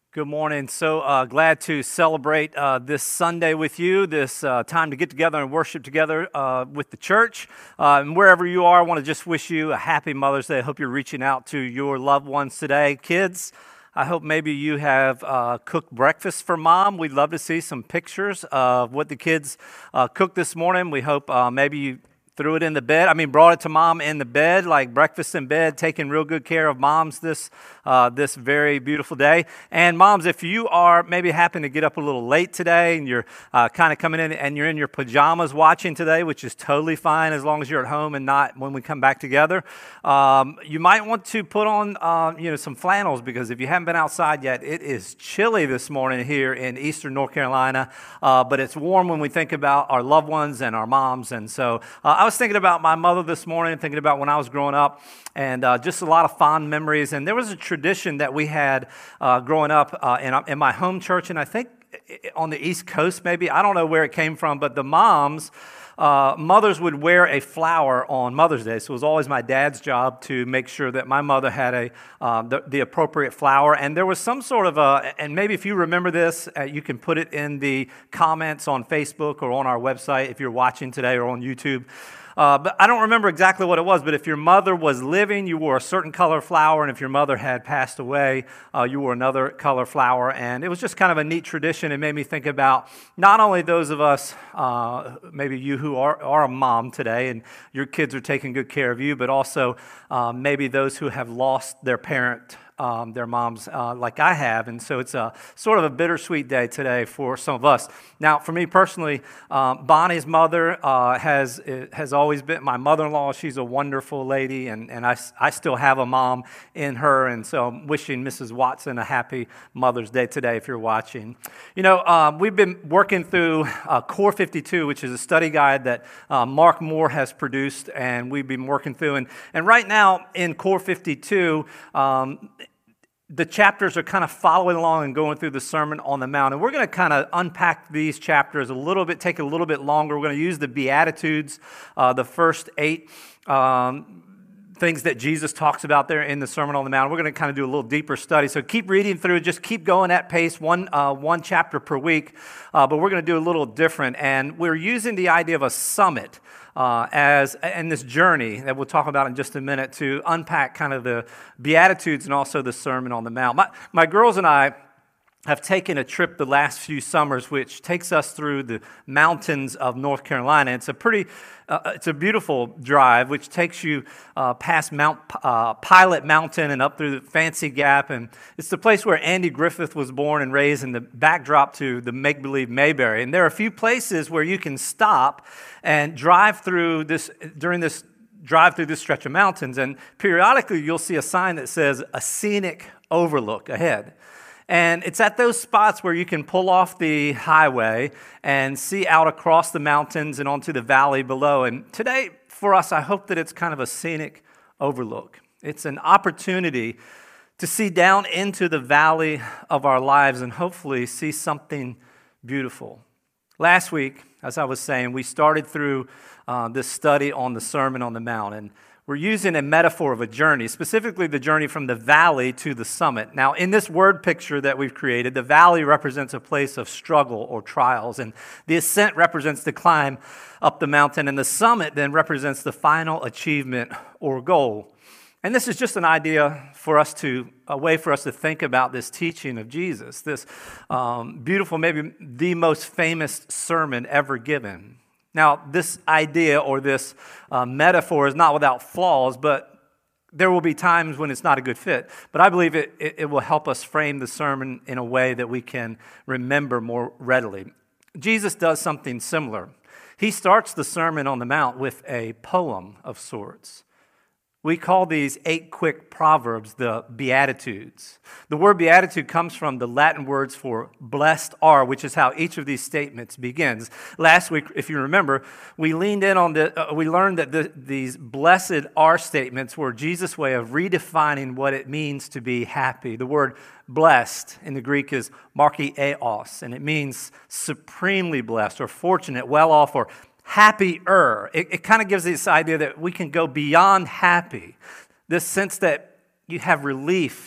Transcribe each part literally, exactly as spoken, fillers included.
Good morning. So uh, glad to celebrate uh, this Sunday with you, this uh, time to get together and worship together uh, with the church. Uh, and wherever you are, I want to just wish you a happy Mother's Day. I hope you're reaching out to your loved ones today. Kids, I hope maybe you have uh, cooked breakfast for Mom. We'd love to see some pictures of what the kids uh, cooked this morning. We hope uh, maybe you threw it in the bed. I mean, brought it to Mom in the bed, like breakfast in bed, taking real good care of moms this uh, this very beautiful day. And moms, if you are maybe happen to get up a little late today and you're uh, kind of coming in and you're in your pajamas watching today, which is totally fine as long as you're at home and not when we come back together, um, you might want to put on uh, you know some flannels, because if you haven't been outside yet, it is chilly this morning here in eastern North Carolina, uh, but it's warm when we think about our loved ones and our moms. And so uh, I was thinking about my mother this morning, thinking about when I was growing up, and uh, just a lot of fond memories. And there was a tradition that we had uh, growing up uh, in, in my home church, and I think on the East Coast maybe. I don't know where it came from, but the moms, uh, mothers would wear a flower on Mother's Day. So it was always my dad's job to make sure that my mother had a uh, the, the appropriate flower. And there was some sort of a, and maybe if you remember this, uh, you can put it in the comments on Facebook or on our website if you're watching today, or on YouTube. Uh, but I don't remember exactly what it was, but if your mother was living, you wore a certain color flower, and if your mother had passed away, uh, you wore another color flower. And it was just kind of a neat tradition. It made me think about not only those of us, uh, maybe you who are, are a mom today and your kids are taking good care of you, but also uh, maybe those who have lost their parent, Um, their moms, uh, like I have. And so it's a sort of a bittersweet day today for some of us. Now, for me personally, um, Bonnie's mother uh, has has always been my mother-in-law. She's a wonderful lady, and, and I, I still have a mom in her. And so I'm wishing Missus Watson a happy Mother's Day today if you're watching. You know, um, we've been working through uh, Core fifty-two, which is a study guide that uh, Mark Moore has produced, and we've been working through. And, and right now in Core fifty-two, um, the chapters are kind of following along and going through the Sermon on the Mount. And we're going to kind of unpack these chapters a little bit, take a little bit longer. We're going to use the Beatitudes, uh, the first eight um, things that Jesus talks about there in the Sermon on the Mount. We're going to kind of do a little deeper study. So keep reading through, just keep going at pace, one uh, one chapter per week. Uh, but we're going to do a little different. And we're using the idea of a summit Uh, as and this journey that we'll talk about in just a minute to unpack kind of the Beatitudes and also the Sermon on the Mount. My, my girls and I have taken a trip the last few summers, which takes us through the mountains of North Carolina. It's a pretty, uh, it's a beautiful drive, which takes you uh, past Mount uh, Pilot Mountain and up through the Fancy Gap, and it's the place where Andy Griffith was born and raised, and the backdrop to the make-believe Mayberry. And there are a few places where you can stop and drive through this during this drive through this stretch of mountains, and periodically you'll see a sign that says a scenic overlook ahead. And it's at those spots where you can pull off the highway and see out across the mountains and onto the valley below. And today, for us, I hope that it's kind of a scenic overlook. It's an opportunity to see down into the valley of our lives and hopefully see something beautiful. Last week, as I was saying, we started through uh, this study on the Sermon on the Mount, and we're using a metaphor of a journey, specifically the journey from the valley to the summit. Now, in this word picture that we've created, the valley represents a place of struggle or trials, and the ascent represents the climb up the mountain, and the summit then represents the final achievement or goal. And this is just an idea for us to, a way for us to think about this teaching of Jesus, this um, beautiful, maybe the most famous sermon ever given. Now, this idea or this uh, metaphor is not without flaws, but there will be times when it's not a good fit. But I believe it, it, it will help us frame the sermon in a way that we can remember more readily. Jesus does something similar. He starts the Sermon on the Mount with a poem of sorts. We call these eight quick proverbs the Beatitudes. The word beatitude comes from the Latin words for blessed are, which is how each of these statements begins. Last week, if you remember, we leaned in on the, uh, we learned that the, these blessed are statements were Jesus' way of redefining what it means to be happy. The word blessed in the Greek is markiaos, and it means supremely blessed or fortunate, well off, or happier. It, it kind of gives this idea that we can go beyond happy, this sense that you have relief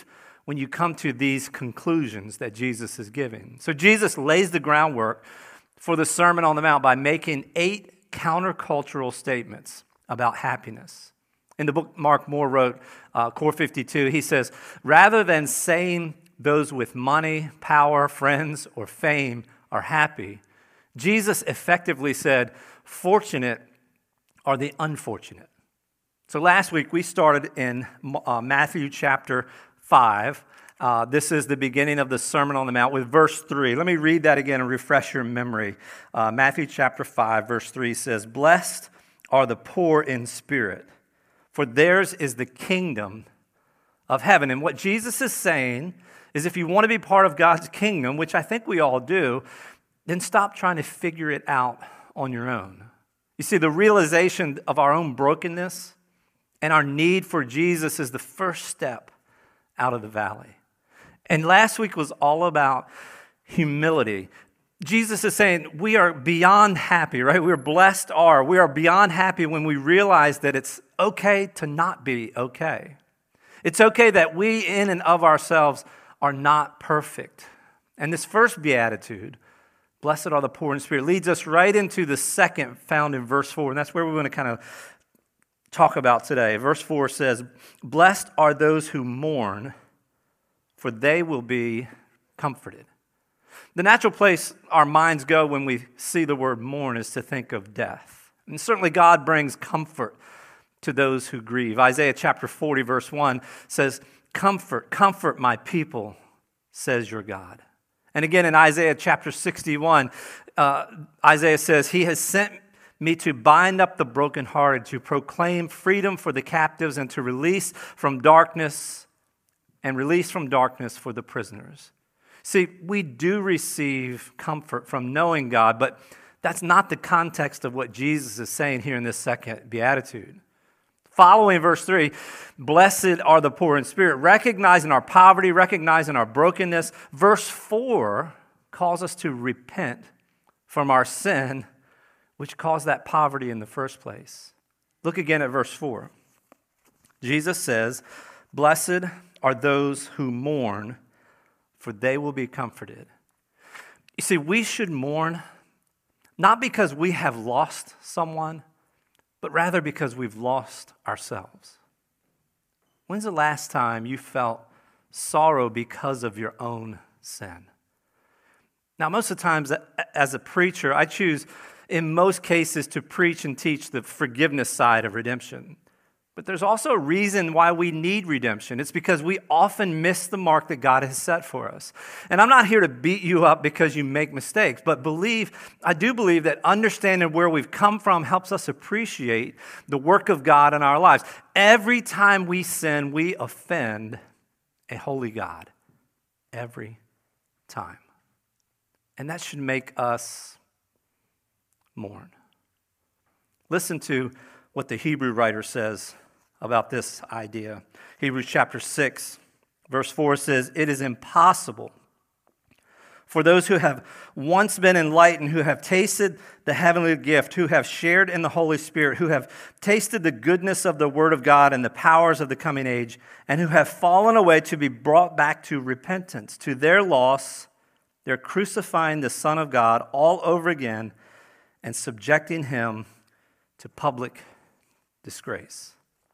when you come to these conclusions that Jesus is giving. So Jesus lays the groundwork for the Sermon on the Mount by making eight countercultural statements about happiness. In the book Mark Moore wrote, uh, Core fifty-two, he says, rather than saying those with money, power, friends, or fame are happy, Jesus effectively said, fortunate are the unfortunate. So last week we started in uh, Matthew chapter five. Uh, this is the beginning of the Sermon on the Mount with verse three. Let me read that again and refresh your memory. Uh, Matthew chapter five, verse three says, blessed are the poor in spirit, for theirs is the kingdom of heaven. And what Jesus is saying is if you want to be part of God's kingdom, which I think we all do, then stop trying to figure it out on your own. You see, the realization of our own brokenness and our need for Jesus is the first step out of the valley. And last week was all about humility. Jesus is saying we are beyond happy, right? We're blessed are. We are beyond happy when we realize that it's okay to not be okay. It's okay that we in and of ourselves are not perfect. And this first beatitude, blessed are the poor in spirit, leads us right into the second found in verse four. And that's where we want to kind of talk about today. Verse four says, blessed are those who mourn, for they will be comforted. The natural place our minds go when we see the word mourn is to think of death. And certainly God brings comfort to those who grieve. Isaiah chapter forty, verse one says, comfort, comfort my people, says your God. And again in Isaiah chapter sixty-one, uh, Isaiah says, he has sent me to bind up the brokenhearted, to proclaim freedom for the captives, and to release from darkness, and release from darkness for the prisoners. See, we do receive comfort from knowing God, but that's not the context of what Jesus is saying here in this second beatitude. Following verse three, blessed are the poor in spirit, recognizing our poverty, recognizing our brokenness. Verse four calls us to repent from our sin, which caused that poverty in the first place. Look again at verse four. Jesus says, blessed are those who mourn, for they will be comforted. You see, we should mourn not because we have lost someone, but rather because we've lost ourselves. When's the last time you felt sorrow because of your own sin? Now, most of the times as a preacher, I choose in most cases to preach and teach the forgiveness side of redemption. But there's also a reason why we need redemption. It's because we often miss the mark that God has set for us. And I'm not here to beat you up because you make mistakes, but believe, I do believe that understanding where we've come from helps us appreciate the work of God in our lives. Every time we sin, we offend a holy God. Every time. And that should make us mourn. Listen to what the Hebrew writer says about this idea. Hebrews chapter six, verse four says, it is impossible for those who have once been enlightened, who have tasted the heavenly gift, who have shared in the Holy Spirit, who have tasted the goodness of the Word of God and the powers of the coming age, and who have fallen away to be brought back to repentance. To their loss, they're crucifying the Son of God all over again and subjecting him to public disgrace.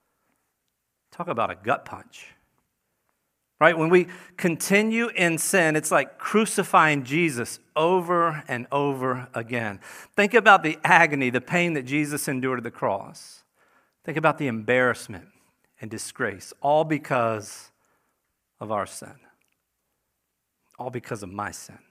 Talk about a gut punch. Right? When we continue in sin, it's like crucifying Jesus over and over again. Think about the agony, the pain that Jesus endured at the cross. Think about the embarrassment and disgrace, all because of our sin. All because of my sin.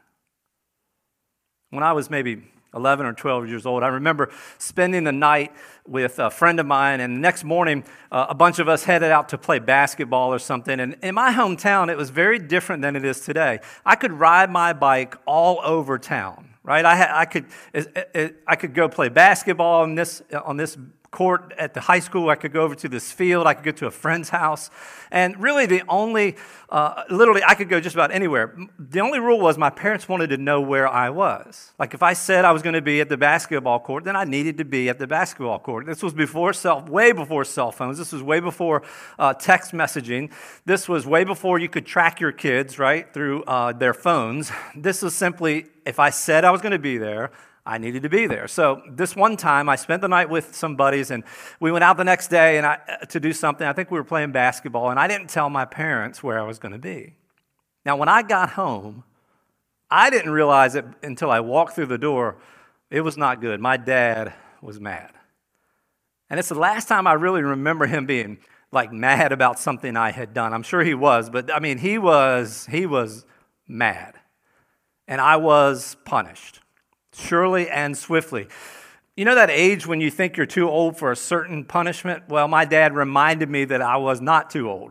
When I was maybe eleven or twelve years old, I remember spending the night with a friend of mine, and the next morning, uh, a bunch of us headed out to play basketball or something. And in my hometown, it was very different than it is today. I could ride my bike all over town, right? I, ha- I could, it, it, I could go play basketball on this on this court at the high school. I could go over to this field. I could go to a friend's house. And really the only, uh, literally I could go just about anywhere. The only rule was my parents wanted to know where I was. Like if I said I was going to be at the basketball court, then I needed to be at the basketball court. This was before cell, way before cell phones. This was way before uh, text messaging. This was way before you could track your kids, right, through uh, their phones. This was simply, if I said I was going to be there, I needed to be there. So this one time, I spent the night with some buddies, and we went out the next day and I, to do something. I think we were playing basketball, and I didn't tell my parents where I was going to be. Now, when I got home, I didn't realize it until I walked through the door. It was not good. My dad was mad. And it's the last time I really remember him being like mad about something I had done. I'm sure he was, but I mean, he was, he was mad. And I was punished. Surely and swiftly. You know that age when you think you're too old for a certain punishment? Well, my dad reminded me that I was not too old.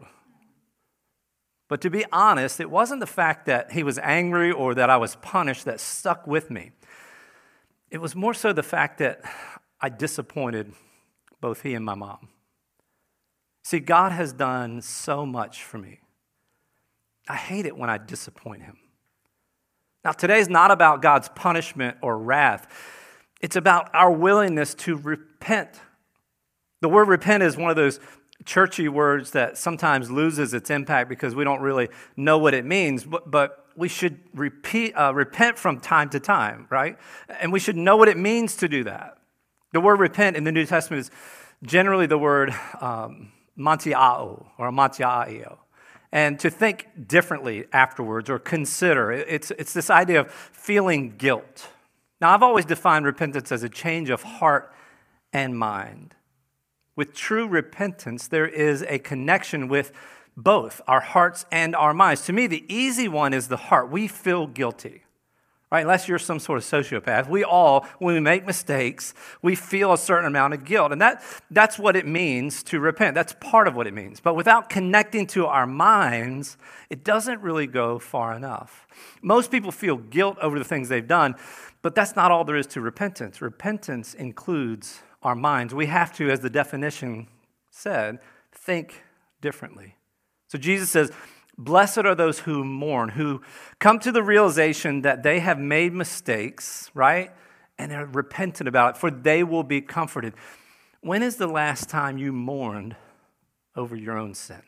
But to be honest, it wasn't the fact that he was angry or that I was punished that stuck with me. It was more so the fact that I disappointed both he and my mom. See, God has done so much for me. I hate it when I disappoint him. Now, today's not about God's punishment or wrath. It's about our willingness to repent. The word repent is one of those churchy words that sometimes loses its impact because we don't really know what it means, but, but we should repeat, uh, repent from time to time, right? And we should know what it means to do that. The word repent in the New Testament is generally the word um, mantiao or mantiaio. And to think differently afterwards or consider. It's, it's this idea of feeling guilt. Now, I've always defined repentance as a change of heart and mind. With true repentance, there is a connection with both our hearts and our minds. To me, the easy one is the heart. We feel guilty. Right? Unless you're some sort of sociopath. We all, when we make mistakes, we feel a certain amount of guilt. And that, that's what it means to repent. That's part of what it means. But without connecting to our minds, it doesn't really go far enough. Most people feel guilt over the things they've done, but that's not all there is to repentance. Repentance includes our minds. We have to, as the definition said, think differently. So Jesus says, blessed are those who mourn, who come to the realization that they have made mistakes, right? And they're repentant about it, for they will be comforted. When is the last time you mourned over your own sin?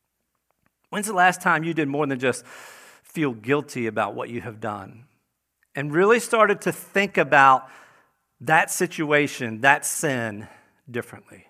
When's the last time you did more than just feel guilty about what you have done? And really started to think about that situation, that sin, differently.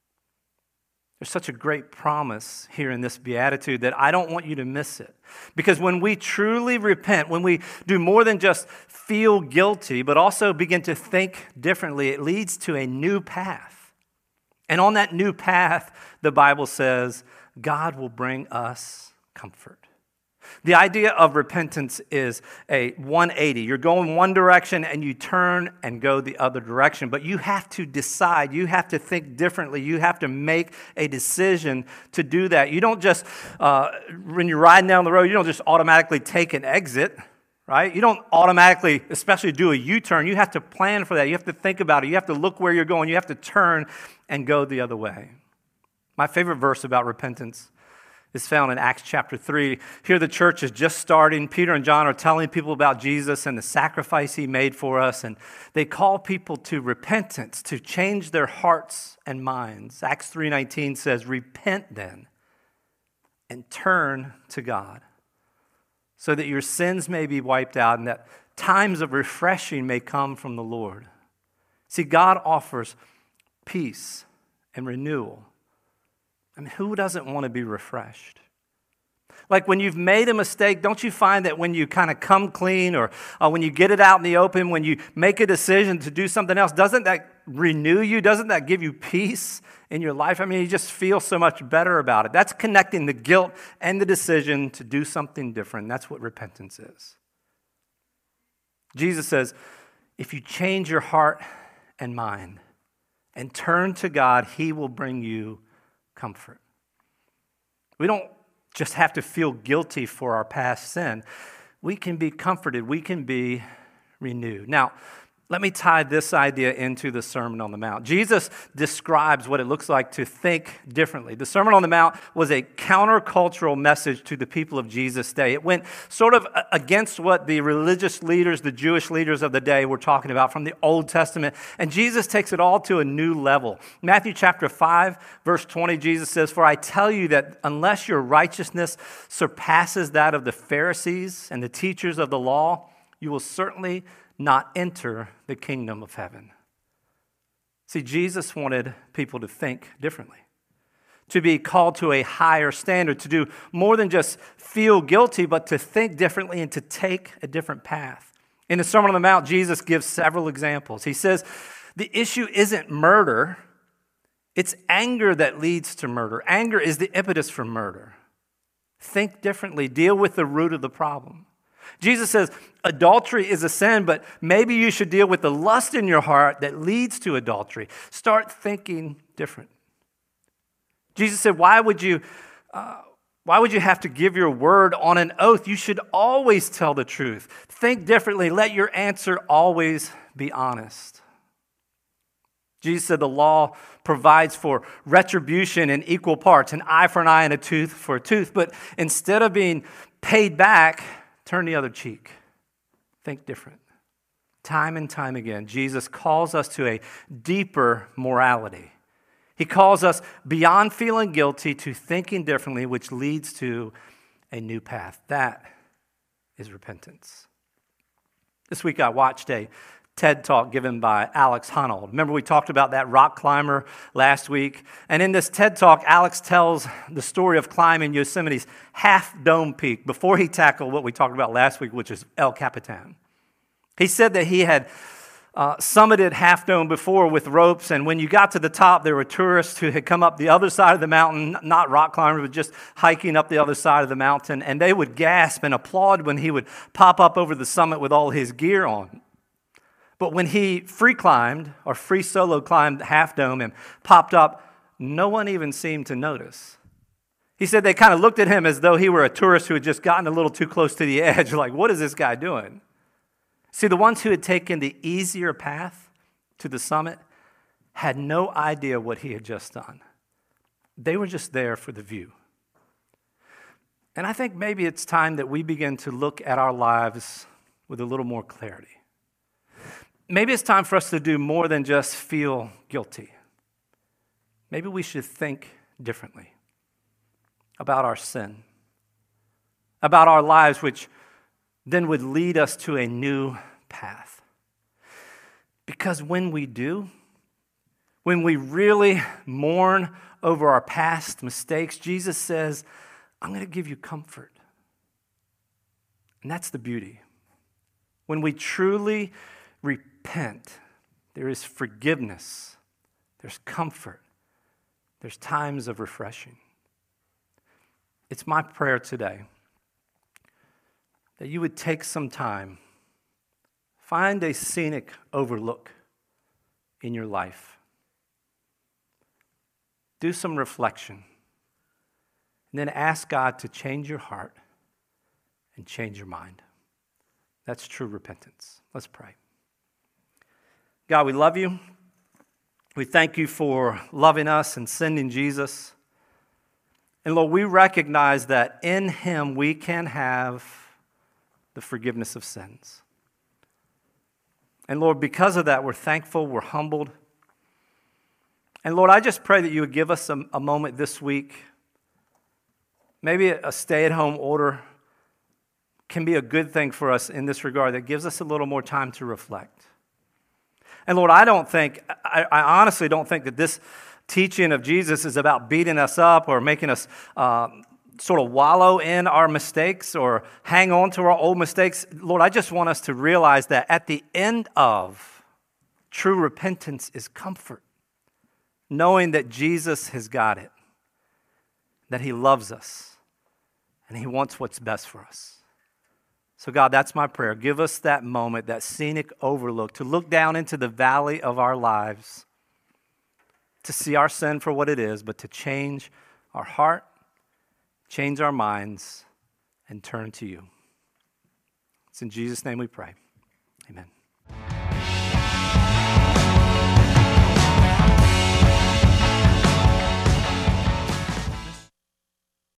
There's such a great promise here in this beatitude that I don't want you to miss it. Because when we truly repent, when we do more than just feel guilty, but also begin to think differently, it leads to a new path. And on that new path, the Bible says, God will bring us comfort. The idea of repentance is a one eighty. You're going one direction and you turn and go the other direction. But you have to decide. You have to think differently. You have to make a decision to do that. You don't just, uh, when you're riding down the road, you don't just automatically take an exit, right? You don't automatically, especially do a U-turn. You have to plan for that. You have to think about it. You have to look where you're going. You have to turn and go the other way. My favorite verse about repentance is found in Acts chapter three. Here the church is just starting. Peter and John are telling people about Jesus and the sacrifice he made for us. And they call people to repentance, to change their hearts and minds. Acts three nineteen says, repent then and turn to God so that your sins may be wiped out and that times of refreshing may come from the Lord. See, God offers peace and renewal. I mean, who doesn't want to be refreshed? Like when you've made a mistake, don't you find that when you kind of come clean or uh, when you get it out in the open, when you make a decision to do something else, doesn't that renew you? Doesn't that give you peace in your life? I mean, you just feel so much better about it. That's connecting the guilt and the decision to do something different. That's what repentance is. Jesus says, if you change your heart and mind and turn to God, he will bring you comfort. We don't just have to feel guilty for our past sin. We can be comforted. We can be renewed. Now, Let me tie this idea into the Sermon on the Mount. Jesus describes what it looks like to think differently. The Sermon on the Mount was a countercultural message to the people of Jesus' day. It went sort of against what the religious leaders, the Jewish leaders of the day were talking about from the Old Testament. And Jesus takes it all to a new level. Matthew chapter five, verse twenty, Jesus says, "For I tell you that unless your righteousness surpasses that of the Pharisees and the teachers of the law, you will certainly not enter the kingdom of heaven." See, Jesus wanted people to think differently, to be called to a higher standard, to do more than just feel guilty, but to think differently and to take a different path. In the Sermon on the Mount, Jesus gives several examples. He says, the issue isn't murder, it's anger that leads to murder. Anger is the impetus for murder. Think differently, deal with the root of the problem. Jesus says adultery is a sin, but maybe you should deal with the lust in your heart that leads to adultery. Start thinking different. Jesus said, why would you, uh, why would you have to give your word on an oath? You should always tell the truth. Think differently. Let your answer always be honest. Jesus said the law provides for retribution in equal parts, an eye for an eye and a tooth for a tooth. But instead of being paid back, turn the other cheek. Think different. Time and time again, Jesus calls us to a deeper morality. He calls us beyond feeling guilty to thinking differently, which leads to a new path. That is repentance. This week I watched a TED Talk given by Alex Honnold. Remember we talked about that rock climber last week? And in this TED Talk, Alex tells the story of climbing Yosemite's Half Dome Peak before he tackled what we talked about last week, which is El Capitan. He said that he had uh, summited Half Dome before with ropes, and when you got to the top, there were tourists who had come up the other side of the mountain, not rock climbers, but just hiking up the other side of the mountain, and they would gasp and applaud when he would pop up over the summit with all his gear on. But when he free climbed or free solo climbed Half Dome and popped up, no one even seemed to notice. He said they kind of looked at him as though he were a tourist who had just gotten a little too close to the edge, like, what is this guy doing? See, the ones who had taken the easier path to the summit had no idea what he had just done. They were just there for the view. And I think maybe it's time that we begin to look at our lives with a little more clarity. Maybe it's time for us to do more than just feel guilty. Maybe we should think differently about our sin, about our lives, which then would lead us to a new path. Because when we do, when we really mourn over our past mistakes, Jesus says, I'm going to give you comfort. And that's the beauty. When we truly repent, there is forgiveness, there's comfort, there's times of refreshing. It's my prayer today that you would take some time, find a scenic overlook in your life, do some reflection, and then ask God to change your heart and change your mind. That's true repentance. Let's pray. God, we love you. We thank you for loving us and sending Jesus. And Lord, we recognize that in him we can have the forgiveness of sins. And Lord, because of that, we're thankful, we're humbled. And Lord, I just pray that you would give us a, a moment this week. Maybe a stay-at-home order can be a good thing for us in this regard that gives us a little more time to reflect. And Lord, I don't think, I, I honestly don't think that this teaching of Jesus is about beating us up or making us uh, sort of wallow in our mistakes or hang on to our old mistakes. Lord, I just want us to realize that at the end of true repentance is comfort, knowing that Jesus has got it, that he loves us, and he wants what's best for us. So God, that's my prayer. Give us that moment, that scenic overlook, to look down into the valley of our lives, to see our sin for what it is, but to change our heart, change our minds, and turn to you. It's in Jesus' name we pray. Amen.